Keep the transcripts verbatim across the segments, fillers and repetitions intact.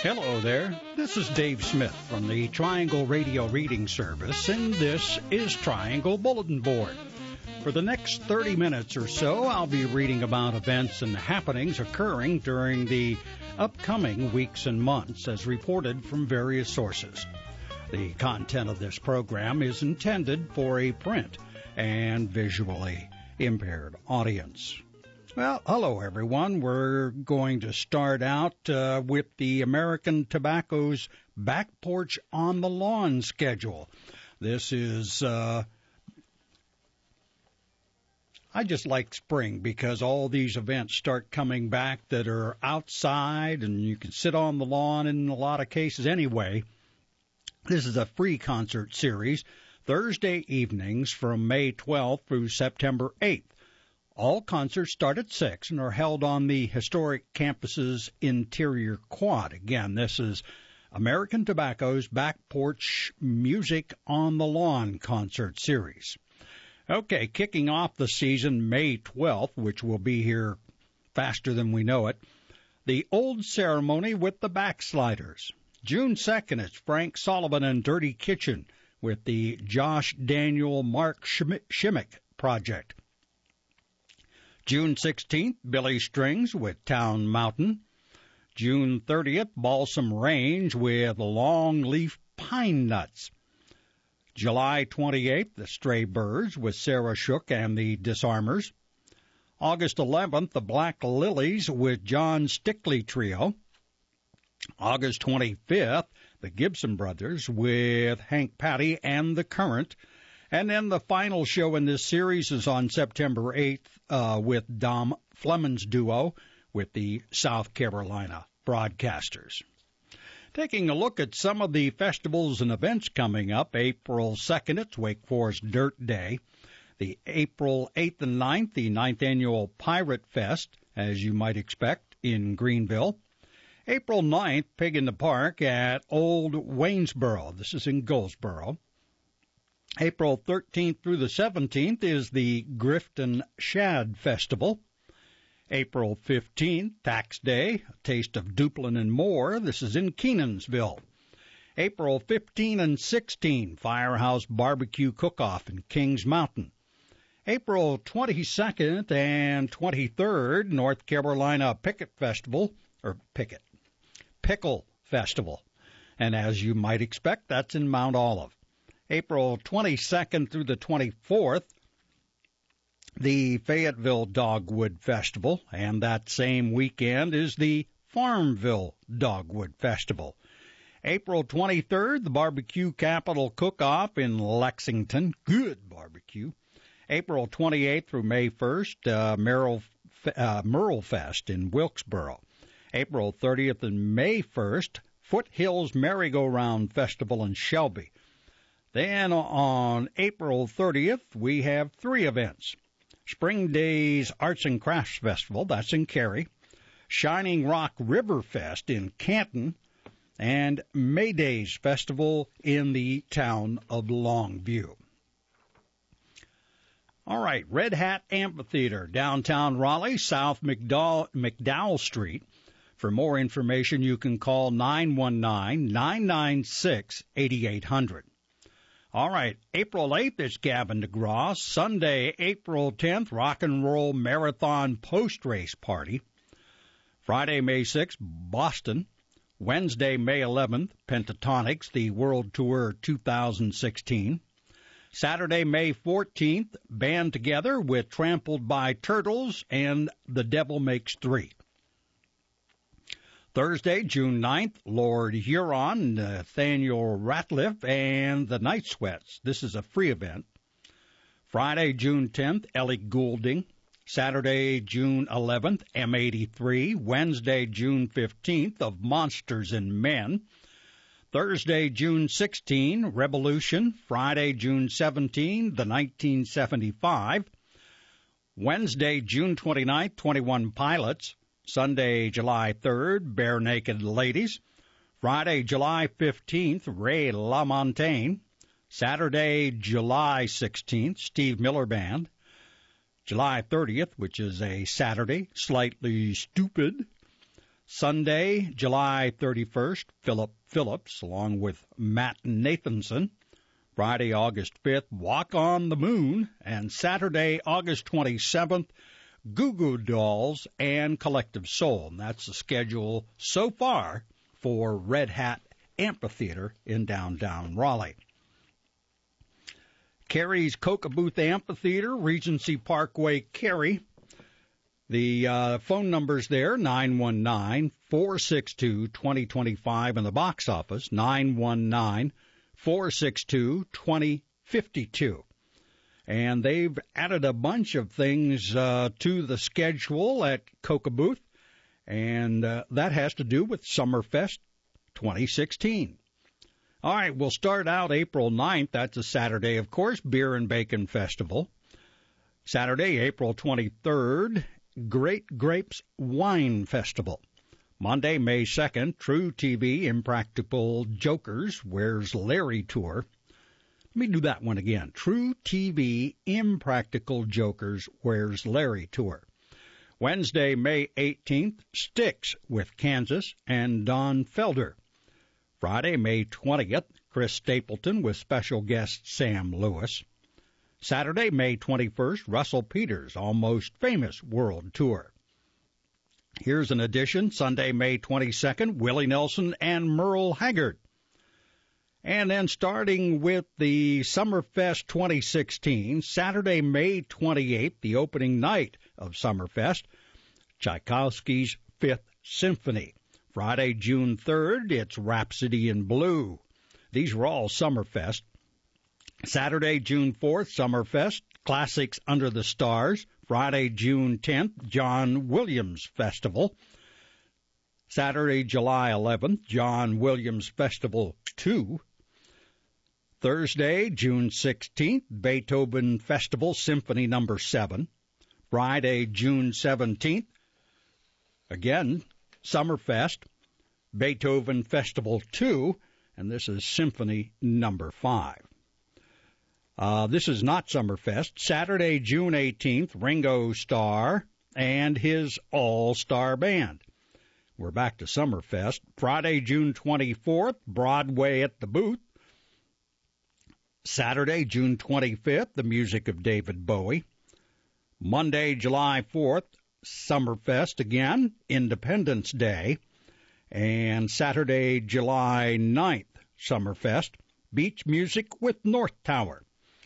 Hello there. This is Dave Smith from the Triangle Radio Reading Service, and this is Triangle Bulletin Board. For the next thirty minutes or so, I'll be reading about events and happenings occurring during the upcoming weeks and months as reported from various sources. The content of this program is intended for a print and visually impaired audience. Well, hello, everyone. We're going to start out uh, with the American Tobacco's Back Porch on the Lawn schedule. This is, uh, I just like spring because all these events start coming back that are outside and you can sit on the lawn in a lot of cases anyway. This is a free concert series, Thursday evenings from May twelfth through September eighth. All concerts start at six and are held on the historic campus's interior quad. Again, this is American Tobacco's Back Porch Music on the Lawn concert series. Okay, kicking off the season May twelfth, which will be here faster than we know it, the Old Ceremony with the Backsliders. June second, it's Frank Sullivan and Dirty Kitchen with the Josh Daniel Mark Shimmick Project. June sixteenth, Billy Strings with Town Mountain. June thirtieth, Balsam Range with Longleaf Pine Nuts. July twenty-eighth, the Stray Birds with Sarah Shook and the Disarmers. August eleventh, the Black Lilies with John Stickley Trio. August twenty-fifth, the Gibson Brothers with Hank Patty and the Current. And then the final show in this series is on September eighth uh, with Dom Fleming's duo with the South Carolina Broadcasters. Taking a look at some of the festivals and events coming up, April second, it's Wake Forest Dirt Day. The April eighth and ninth, the ninth Annual Pirate Fest, as you might expect, in Greenville. April ninth, Pig in the Park at Old Waynesboro. This is in Goldsboro. April thirteenth through the seventeenth is the Grifton Shad Festival. April fifteenth, Tax Day, a taste of Duplin and more. This is in Kenansville. April fifteenth and sixteenth, Firehouse Barbecue Cook-Off in Kings Mountain. April twenty-second and twenty-third, North Carolina Picket Festival, or Picket, Pickle Festival. And as you might expect, that's in Mount Olive. April twenty-second through the twenty-fourth, the Fayetteville Dogwood Festival, and that same weekend is the Farmville Dogwood Festival. April twenty-third, the Barbecue Capital Cook-Off in Lexington. Good barbecue. April twenty-eighth through May first, uh, Merrill, uh, Merle Fest in Wilkesboro. April thirtieth and May first, Foothills Merry-Go-Round Festival in Shelby. Then on April thirtieth, we have three events. Spring Days Arts and Crafts Festival, that's in Cary. Shining Rock River Fest in Canton. And May Days Festival in the town of Longview. All right, Red Hat Amphitheater, downtown Raleigh, South McDowell, McDowell Street. For more information, you can call nine one nine, nine nine six, eight eight zero zero. All right, April eighth is Gavin DeGrasse. Sunday, April tenth, Rock and Roll Marathon Post-Race Party. Friday, May sixth, Boston. Wednesday, May eleventh, Pentatonics, the World Tour two thousand sixteen. Saturday, May fourteenth, Band Together with Trampled by Turtles and The Devil Makes Three. Thursday, June ninth, Lord Huron, Nathaniel Ratliff, and the Night Sweats. This is a free event. Friday, June tenth, Ellie Goulding. Saturday, June eleventh, M eighty-three. Wednesday, June fifteenth, of Monsters and Men. Thursday, June sixteenth, Revolution. Friday, June seventeenth, the nineteen seventy-five. Wednesday, June twenty-ninth, twenty-one Pilots. Sunday, July third, Bare Naked Ladies. Friday, July fifteenth, Ray LaMontagne. Saturday, July sixteenth, Steve Miller Band. July thirtieth, which is a Saturday, Slightly Stupid. Sunday, July thirty-first, Philip Phillips, along with Matt Nathanson. Friday, August fifth, Walk on the Moon. And Saturday, August twenty-seventh, Goo Goo Dolls and Collective Soul. And that's the schedule so far for Red Hat Amphitheater in downtown Raleigh. Cary's Coca-Booth Amphitheater, Regency Parkway, Cary. The uh, phone number's there, nine one nine, four six two, two zero two five, and the box office, nine one nine, four six two, two zero five two. And they've added a bunch of things uh, to the schedule at Coca-Booth, and uh, that has to do with Summerfest twenty sixteen. All right, we'll start out April ninth. That's a Saturday, of course, Beer and Bacon Festival. Saturday, April twenty-third, Great Grapes Wine Festival. Monday, May second, True T V Impractical Jokers Where's Larry Tour. Let me do that one again. True T V Impractical Jokers Where's Larry Tour. Wednesday, May eighteenth, Styx with Kansas and Don Felder. Friday, May twentieth, Chris Stapleton with special guest Sam Lewis. Saturday, May twenty-first, Russell Peters, Almost Famous World Tour. Here's an addition, Sunday, May twenty-second, Willie Nelson and Merle Haggard. And then starting with the Summerfest twenty sixteen, Saturday, May twenty-eighth, the opening night of Summerfest, Tchaikovsky's Fifth Symphony. Friday, June third, it's Rhapsody in Blue. These were all Summerfest. Saturday, June fourth, Summerfest, Classics Under the Stars. Friday, June tenth, John Williams Festival. Saturday, July eleventh, John Williams Festival two. Thursday, June sixteenth, Beethoven Festival Symphony Number seven. Friday, June seventeenth, again, Summerfest, Beethoven Festival two, and this is Symphony Number five. Uh, this is not Summerfest. Saturday, June eighteenth, Ringo Starr and his All-Star Band. We're back to Summerfest. Friday, June twenty-fourth, Broadway at the Booth. Saturday, June twenty-fifth, the music of David Bowie. Monday, July fourth, Summerfest again, Independence Day. And Saturday, July ninth, Summerfest, Beach Music with North Tower.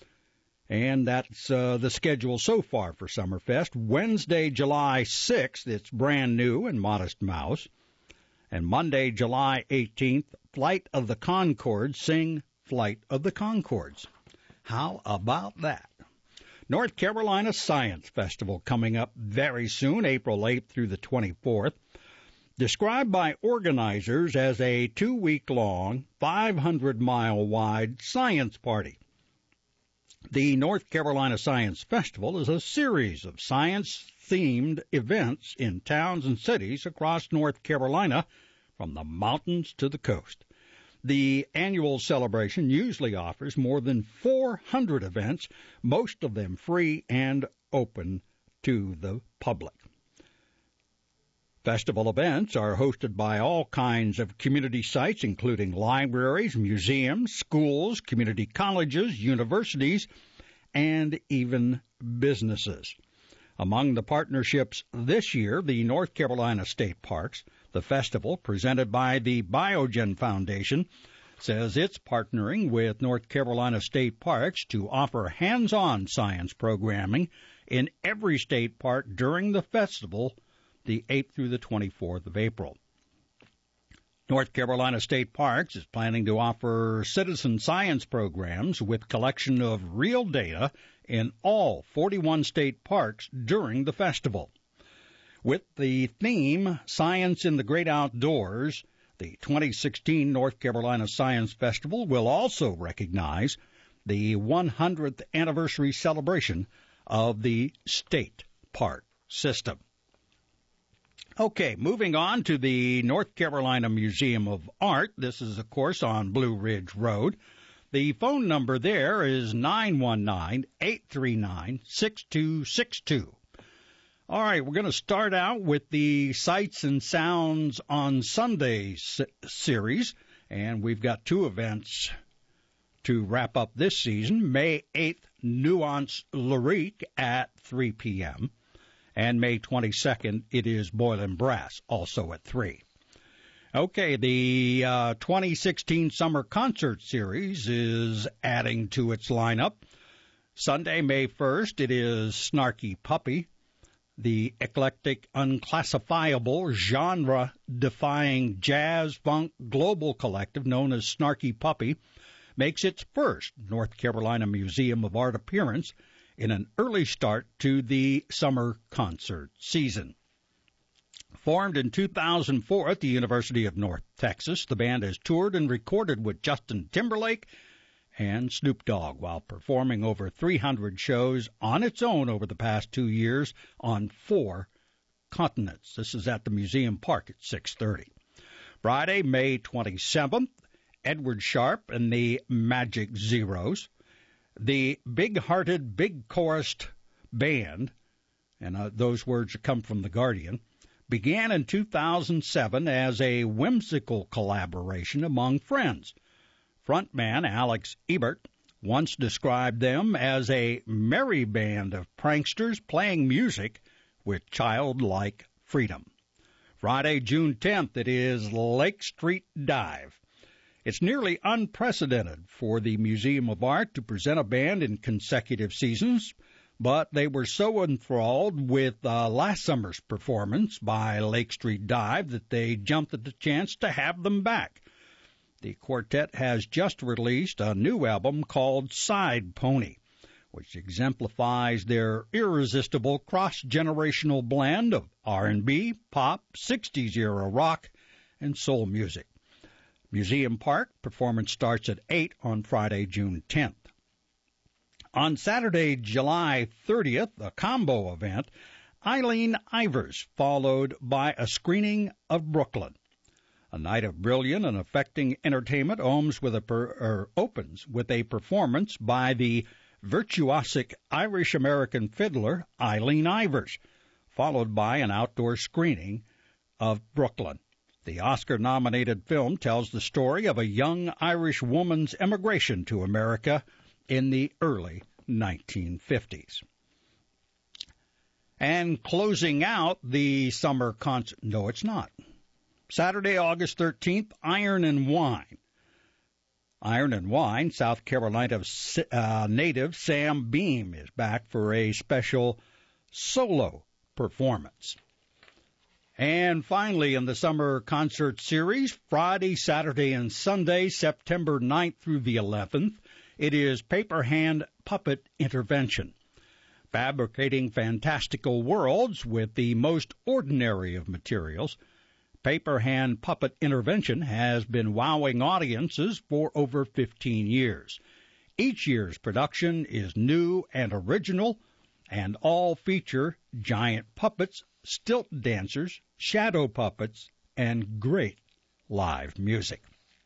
And that's uh, the schedule so far for Summerfest. Wednesday, July sixth, it's Brand New and Modest Mouse. And Monday, July eighteenth, Flight of the Conchords sing Flight of the Conchords. How about that? North Carolina Science Festival coming up very soon, April eighth through the twenty-fourth. Described by organizers as a two-week-long, five hundred mile wide science party. The North Carolina Science Festival is a series of science-themed events in towns and cities across North Carolina, from the mountains to the coast. The annual celebration usually offers more than four hundred events, most of them free and open to the public. Festival events are hosted by all kinds of community sites, including libraries, museums, schools, community colleges, universities, and even businesses. Among the partnerships this year, the North Carolina State Parks, the festival presented by the Biogen Foundation, says it's partnering with North Carolina State Parks to offer hands-on science programming in every state park during the festival, the eighth through the twenty-fourth of April. North Carolina State Parks is planning to offer citizen science programs with collection of real data in all forty-one state parks during the festival. With the theme Science in the Great Outdoors, the twenty sixteen North Carolina Science Festival will also recognize the one hundredth anniversary celebration of the state park system. Okay, moving on to the North Carolina Museum of Art. This is, of course, on Blue Ridge Road. The phone number there is nine one nine, eight three nine, six two six two. All right, we're going to start out with the Sights and Sounds on Sunday s- series, and we've got two events to wrap up this season. May eighth, Nuance Lyrique at three p.m., and May twenty-second, it is Boylan Brass, also at three. Okay, the uh, twenty sixteen Summer Concert Series is adding to its lineup. Sunday, May first, it is Snarky Puppy. The eclectic, unclassifiable, genre-defying jazz-funk global collective known as Snarky Puppy makes its first North Carolina Museum of Art appearance in an early start to the summer concert season. Formed in two thousand four at the University of North Texas, the band has toured and recorded with Justin Timberlake and Snoop Dogg while performing over three hundred shows on its own over the past two years on four continents. This is at the Museum Park at six thirty. Friday, May twenty-seventh, Edward Sharpe and the Magic Zeros. The big-hearted, big-chorused band, and uh, those words come from The Guardian, began in two thousand seven as a whimsical collaboration among friends. Frontman Alex Ebert once described them as a merry band of pranksters playing music with childlike freedom. Friday, June tenth, it is Lake Street Dive. It's nearly unprecedented for the Museum of Art to present a band in consecutive seasons, but they were so enthralled with uh, last summer's performance by Lake Street Dive that they jumped at the chance to have them back. The quartet has just released a new album called Side Pony, which exemplifies their irresistible cross-generational blend of R and B, pop, sixties-era rock, and soul music. Museum Park performance starts at eight on Friday, June tenth. On Saturday, July thirtieth, a combo event, Eileen Ivers, followed by a screening of Brooklyn. A night of brilliant and affecting entertainment opens with a, per, er, opens with a performance by the virtuosic Irish-American fiddler Eileen Ivers, followed by an outdoor screening of Brooklyn. The Oscar-nominated film tells the story of a young Irish woman's emigration to America in the early nineteen fifties. And closing out the summer concert, no, it's not. Saturday, August thirteenth, Iron and Wine. Iron and Wine, South Carolina uh, native Sam Beam is back for a special solo performance. And finally, in the summer concert series, Friday, Saturday, and Sunday, September ninth through the eleventh, it is Paper Hand Puppet Intervention, fabricating fantastical worlds with the most ordinary of materials. Paper Hand Puppet Intervention has been wowing audiences for over fifteen years. Each year's production is new and original, and all feature giant puppets, stilt dancers, shadow puppets, and great live music.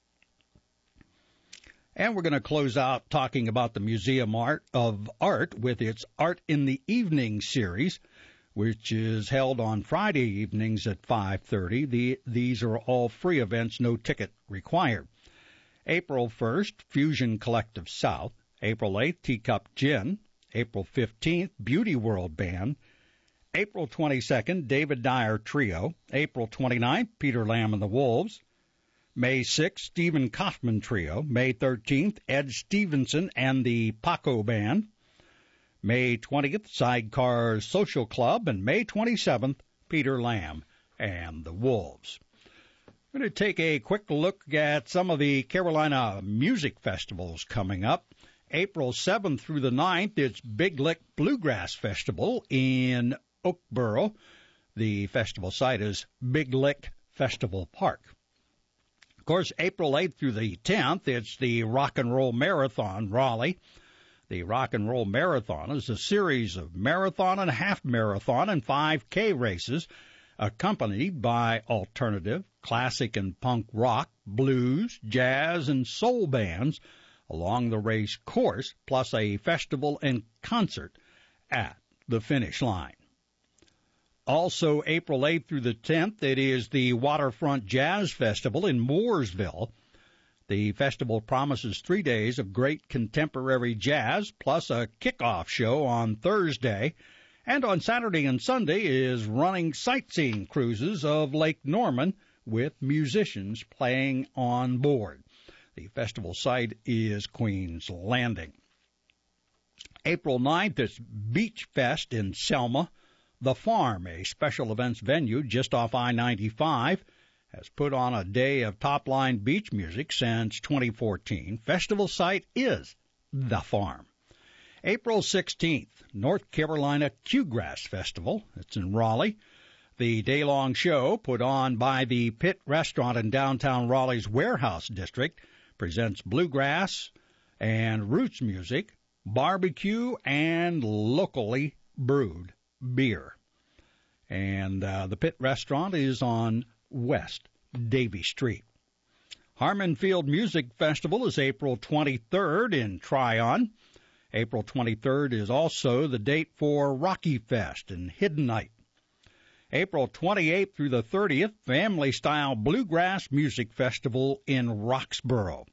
And we're going to close out talking about the Museum Art of Art with its Art in the Evening series, which is held on Friday evenings at five thirty. The, these are all free events, no ticket required. April first, Fusion Collective South. April eighth, Teacup Gin. April fifteenth, Beauty World Band. April twenty-second, David Dyer Trio. April twenty-ninth, Peter Lamb and the Wolves. May sixth, Stephen Kaufman Trio. May thirteenth, Ed Stevenson and the Paco Band. May twentieth, Sidecar Social Club, and May twenty-seventh, Peter Lamb and the Wolves. I'm going to take a quick look at some of the Carolina music festivals coming up. April seventh through the ninth, it's Big Lick Bluegrass Festival in Oakboro. The festival site is Big Lick Festival Park. Of course, April eighth through the tenth, it's the Rock and Roll Marathon, Raleigh. The Rock and Roll Marathon is a series of marathon and half marathon and five K races accompanied by alternative, classic and punk rock, blues, jazz, and soul bands along the race course, plus a festival and concert at the finish line. Also, April eighth through the tenth, it is the Waterfront Jazz Festival in Mooresville. The festival promises three days of great contemporary jazz, plus a kickoff show on Thursday. And on Saturday and Sunday is running sightseeing cruises of Lake Norman with musicians playing on board. The festival site is Queen's Landing. April ninth is Beach Fest in Selma. The Farm, a special events venue just off I ninety-five, has put on a day of top-line beach music since twenty fourteen. Festival site is The Farm. April sixteenth, North Carolina Qgrass Festival. It's in Raleigh. The day-long show, put on by the Pit Restaurant in downtown Raleigh's Warehouse District, presents bluegrass and roots music, barbecue, and locally brewed beer. And uh, the Pit Restaurant is on West Davie Street. Harmon Field Music Festival is April twenty-third in Tryon. April twenty-third is also the date for Rocky Fest and Hidden Night. April twenty-eighth through the thirtieth, Family Style Bluegrass Music Festival in Roxborough.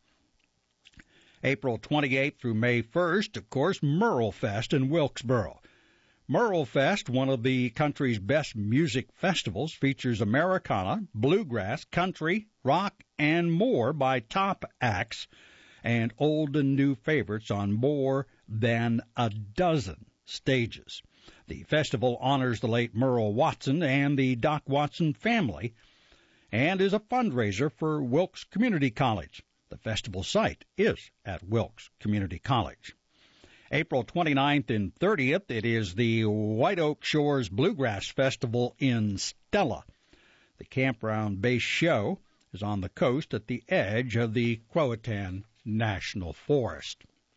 April twenty-eighth through May first, of course, Merle Fest in Wilkesboro. Merle Fest, one of the country's best music festivals, features Americana, bluegrass, country, rock, and more by top acts and old and new favorites on more than a dozen stages. The festival honors the late Merle Watson and the Doc Watson family and is a fundraiser for Wilkes Community College. The festival site is at Wilkes Community College. April twenty-ninth and thirtieth, it is the White Oak Shores Bluegrass Festival in Stella. The campground-based show is on the coast at the edge of the Croatan National Forest.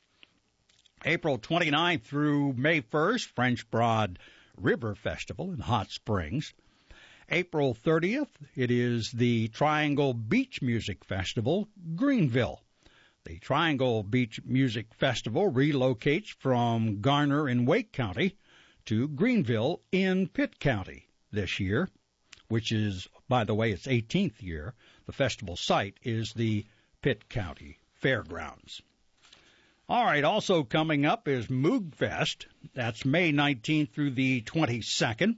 April twenty-ninth through May first, French Broad River Festival in Hot Springs. April thirtieth, it is the Triangle Beach Music Festival, Greenville. The Triangle Beach Music Festival relocates from Garner in Wake County to Greenville in Pitt County this year, which is, by the way, its eighteenth year. The festival site is the Pitt County Fairgrounds. All right, also coming up is Moog Fest. That's May nineteenth through the twenty-second.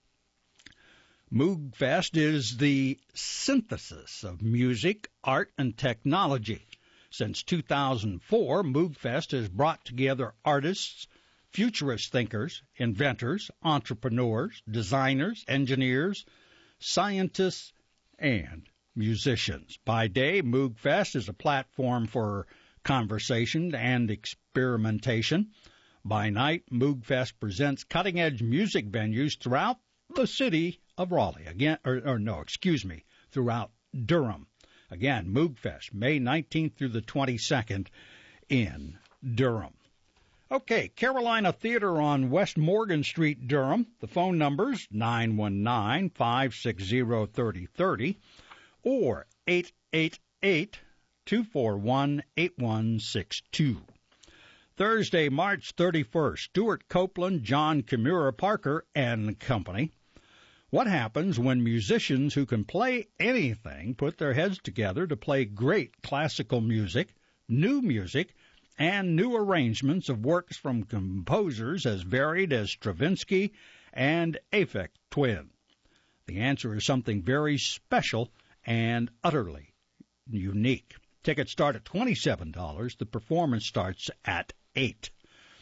Moog Fest is the synthesis of music, art, and technology. Since two thousand four, Moog Fest has brought together artists, futurist thinkers, inventors, entrepreneurs, designers, engineers, scientists, and musicians. By day, Moog Fest is a platform for conversation and experimentation. By night, Moog Fest presents cutting-edge music venues throughout the city of Raleigh. Again, or, or no, excuse me, throughout Durham. Again, Moog Fest, May nineteenth through the twenty-second in Durham. Okay, Carolina Theater on West Morgan Street, Durham. The phone number's nine one nine, five six zero, three zero three zero or eight eight eight, two four one, eight one six two. Thursday, March thirty-first, Stuart Copeland, John Kimura Parker, and Company. What happens when musicians who can play anything put their heads together to play great classical music, new music, and new arrangements of works from composers as varied as Stravinsky and Aphex Twin? The answer is something very special and utterly unique. Tickets start at twenty-seven dollars. The performance starts at eight dollars.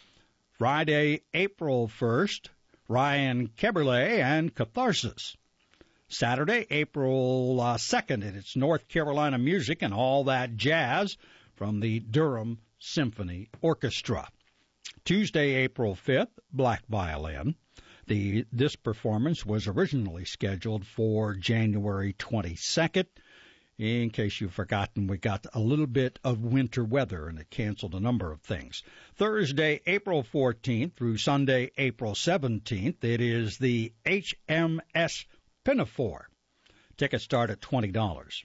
Friday, April first, Ryan Keberle and Catharsis. Saturday, April uh, second, and it's North Carolina music and all that jazz from the Durham Symphony Orchestra. Tuesday, April fifth, Black Violin. The This performance was originally scheduled for January twenty-second. In case you've forgotten, we got a little bit of winter weather, and it canceled a number of things. Thursday, April fourteenth through Sunday, April seventeenth, it is the H M S Pinafore. Tickets start at twenty dollars.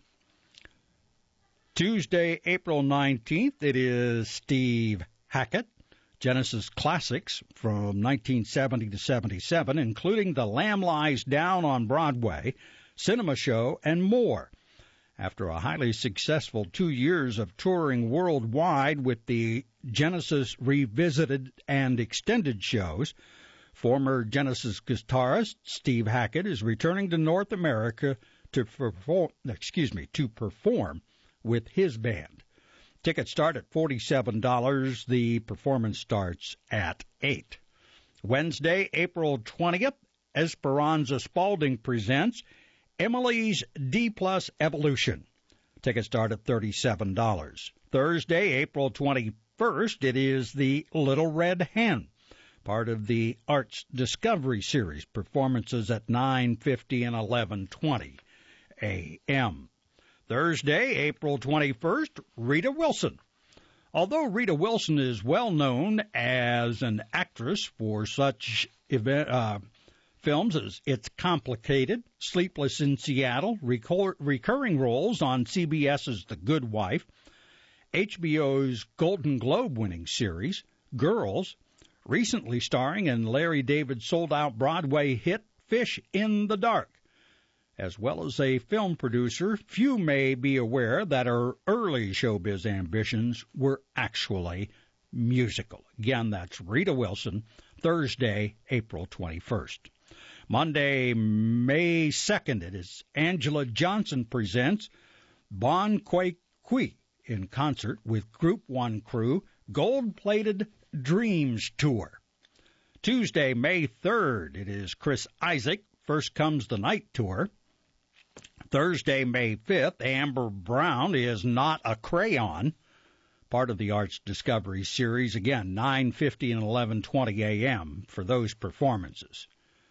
Tuesday, April nineteenth, it is Steve Hackett. Genesis classics from nineteen seventy to seventy-seven, including The Lamb Lies Down on Broadway, Cinema Show, and more. After a highly successful two years of touring worldwide with the Genesis Revisited and Extended shows, former Genesis guitarist Steve Hackett is returning to North America to perform, excuse me, to perform with his band. Tickets start at forty-seven dollars. The performance starts at eight dollars. Wednesday, April twentieth, Esperanza Spalding presents Emily's D Plus Evolution. Tickets start at thirty-seven dollars. Thursday, April twenty-first, it is the Little Red Hen, part of the Arts Discovery Series, performances at nine fifty and eleven twenty a.m. Thursday, April twenty-first, Rita Wilson. Although Rita Wilson is well known as an actress for such event, uh, films as It's Complicated, Sleepless in Seattle, recor- recurring roles on CBS's The Good Wife, H B O's Golden Globe-winning series, Girls, recently starring in Larry David's sold-out Broadway hit Fish in the Dark. As well as a film producer, few may be aware that her early showbiz ambitions were actually musical. Again, that's Rita Wilson, Thursday, April twenty-first. Monday, May second, it is Angela Johnson presents Bon Quay Qui in concert with Group One crew, Gold-Plated Dreams Tour. Tuesday, May third, it is Chris Isaak, First Comes the Night Tour. Thursday, May fifth, Amber Brown is Not a Crayon, part of the Arts Discovery Series. Again, nine fifty and eleven twenty a.m. for those performances.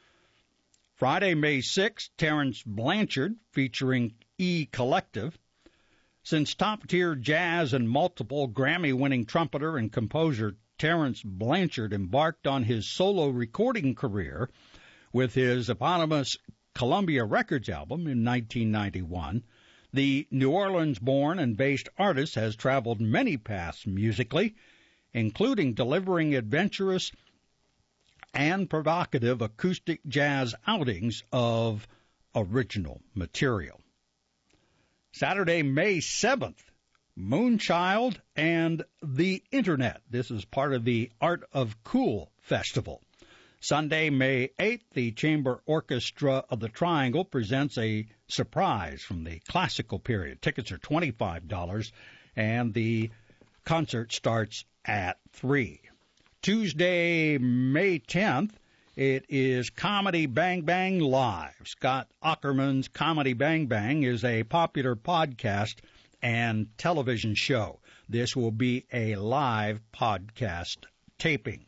Friday, May sixth, Terrence Blanchard featuring E Collective. Since top-tier jazz and multiple Grammy-winning trumpeter and composer Terrence Blanchard embarked on his solo recording career with his eponymous Columbia Records album in nineteen ninety-one, the New Orleans-born and based artist has traveled many paths musically, including delivering adventurous and provocative acoustic jazz outings of original material. Saturday, May seventh, Moonchild and the Internet. This is part of the Art of Cool Festival. Sunday, May eighth, the Chamber Orchestra of the Triangle presents a surprise from the classical period. Tickets are twenty-five dollars, and the concert starts at three. Tuesday, May tenth, it is Comedy Bang Bang Live. Scott Aukerman's Comedy Bang Bang is a popular podcast and television show. This will be a live podcast taping.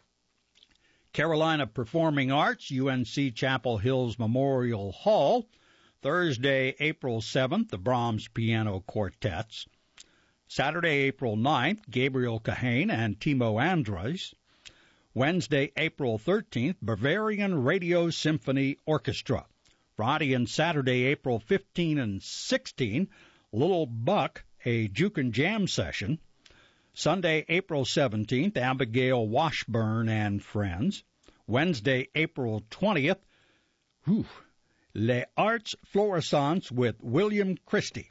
Carolina Performing Arts, U N C Chapel Hills Memorial Hall, Thursday, April seventh, the Brahms Piano Quartets. Saturday, April ninth, Gabriel Kahane and Timo Andres. Wednesday, April thirteenth, Bavarian Radio Symphony Orchestra. Friday and Saturday, April fifteenth and sixteenth, Little Buck, a Juke and Jam session. Sunday, April seventeenth, Abigail Washburn and Friends. Wednesday, April twentieth, whew, Les Arts Florissants with William Christie.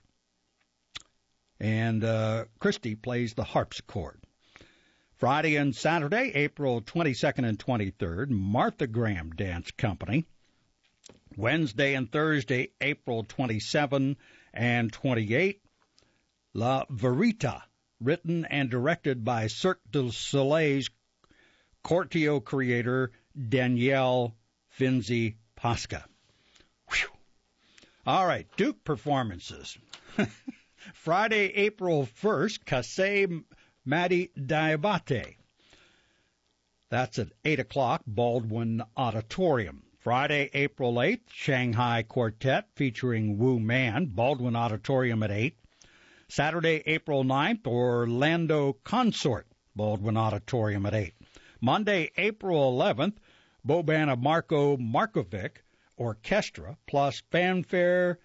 And uh, Christie plays the harpsichord. Friday and Saturday, April twenty-second and twenty-third, Martha Graham Dance Company. Wednesday and Thursday, April twenty-seventh and twenty-eighth, La Verita, written and directed by Cirque du Soleil's Cortio creator Danielle Finzi Pasca. Whew. All right, Duke performances. Friday, April first, Kasey Madi Diabate. That's at eight o'clock, Baldwin Auditorium. Friday, April eighth, Shanghai Quartet featuring Wu Man, Baldwin Auditorium at eight. Saturday, April ninth, Orlando Consort, Baldwin Auditorium at eight. Monday, April eleventh, Bobana Marko Markovic Orchestra plus Fanfare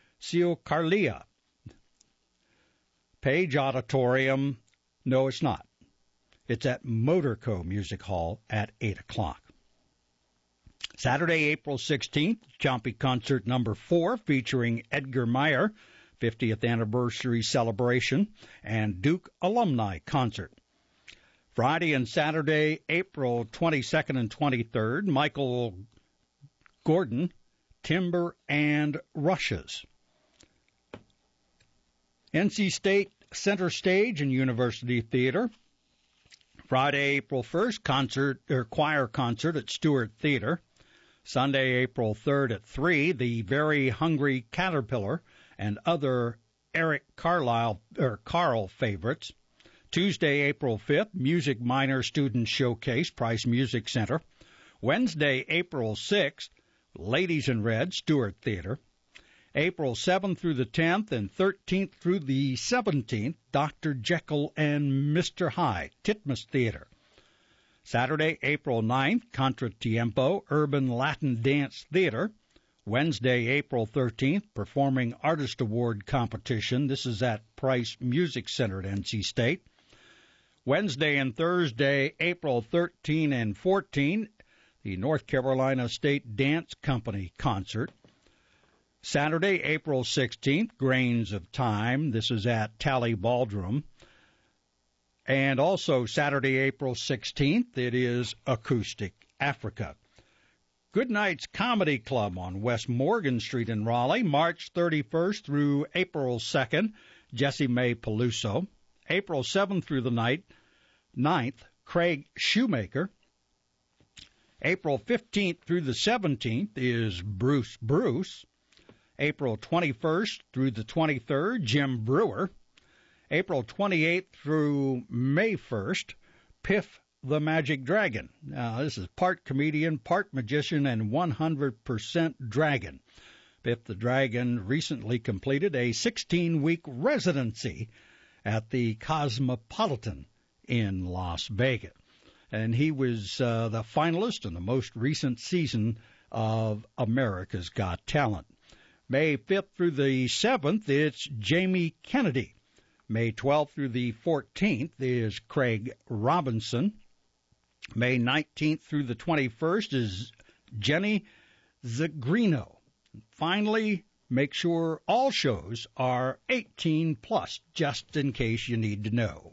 Ciocărlia. Page Auditorium, no, it's not. It's at Motorco Music Hall at eight o'clock. Saturday, April sixteenth, Chompy Concert number four, featuring Edgar Meyer, fiftieth anniversary celebration, and Duke Alumni Concert. Friday and Saturday, April twenty-second and twenty-third, Michael Gordon, Timber and Rushes. N C State Center Stage and University Theater. Friday, April first, concert or choir concert at Stewart Theater. Sunday, April third at three, The Very Hungry Caterpillar and other Eric Carlisle or Carl favorites. Tuesday, April fifth, Music Minor Student Showcase, Price Music Center. Wednesday, April sixth, Ladies in Red, Stewart Theater. April seventh through the tenth and thirteenth through the seventeenth, Doctor Jekyll and Mister Hyde, Titmus Theater. Saturday, April ninth, Contratiempo, Urban Latin Dance Theater. Wednesday, April thirteenth, Performing Artist Award Competition. This is at Price Music Center at N C State. Wednesday and Thursday, April thirteenth and fourteenth, the North Carolina State Dance Company Concert. Saturday, April sixteenth, Grains of Time. This is at Tally Ballroom. And also Saturday, April sixteenth, it is Acoustic Africa. Good Night's Comedy Club on West Morgan Street in Raleigh, March thirty-first through April second, Jessie Mae Peluso. April seventh through the night, ninth, Craig Shoemaker. April fifteenth through the seventeenth is Bruce Bruce. April twenty-first through the twenty-third, Jim Brewer. April twenty-eighth through May first, Piff the Magic Dragon. Now, this is part comedian, part magician, and one hundred percent dragon. Piff the Dragon recently completed a sixteen-week residency at the Cosmopolitan in Las Vegas. And he was uh, the finalist in the most recent season of America's Got Talent. May fifth through the seventh, it's Jamie Kennedy. May twelfth through the fourteenth is Craig Robinson. May nineteenth through the twenty-first is Jenny Zagrino. Finally, make sure all shows are eighteen plus, just in case you need to know.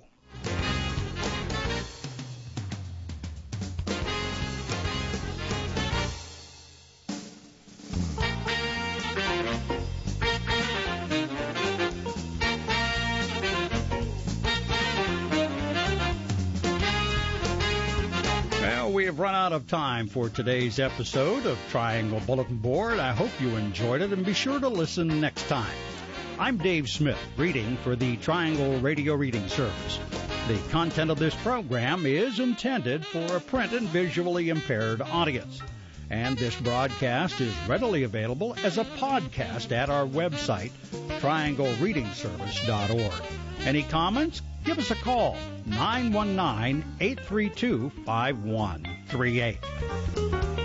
We have run out of time for today's episode of Triangle Bulletin Board. I hope you enjoyed it, and be sure to listen next time. I'm Dave Smith, reading for the Triangle Radio Reading Service. The content of this program is intended for a print and visually impaired audience, and this broadcast is readily available as a podcast at our website, triangle reading service dot org. Any comments? Give us a call, nine one nine, eight three two, five one three eight.